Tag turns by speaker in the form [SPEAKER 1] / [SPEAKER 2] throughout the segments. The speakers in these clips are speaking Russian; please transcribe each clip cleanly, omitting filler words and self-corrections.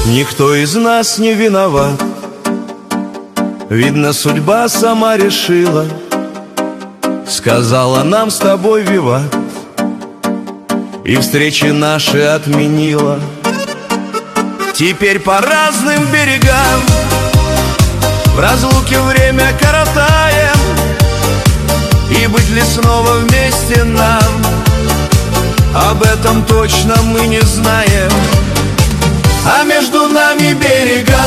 [SPEAKER 1] Никто из нас не виноват. Видно, судьба сама решила, сказала нам с тобой виват, и встречи наши отменила. Теперь по разным берегам в разлуке время коротаем, и быть ли снова вместе нам, об этом точно мы не знаем. А между нами берега,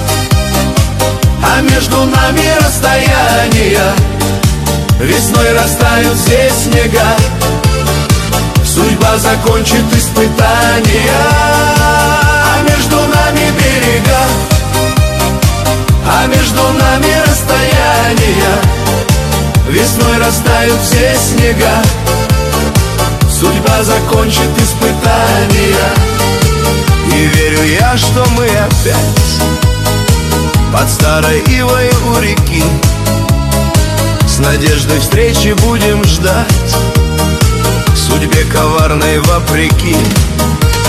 [SPEAKER 1] а между нами расстояния. Весной растают все снега, судьба закончит испытания. А между нами берега, а между нами расстояния. Весной растают все снега, судьба закончит испытания. И верю я, что мы опять под старой ивой у реки с надеждой встречи будем ждать, судьбе коварной вопреки.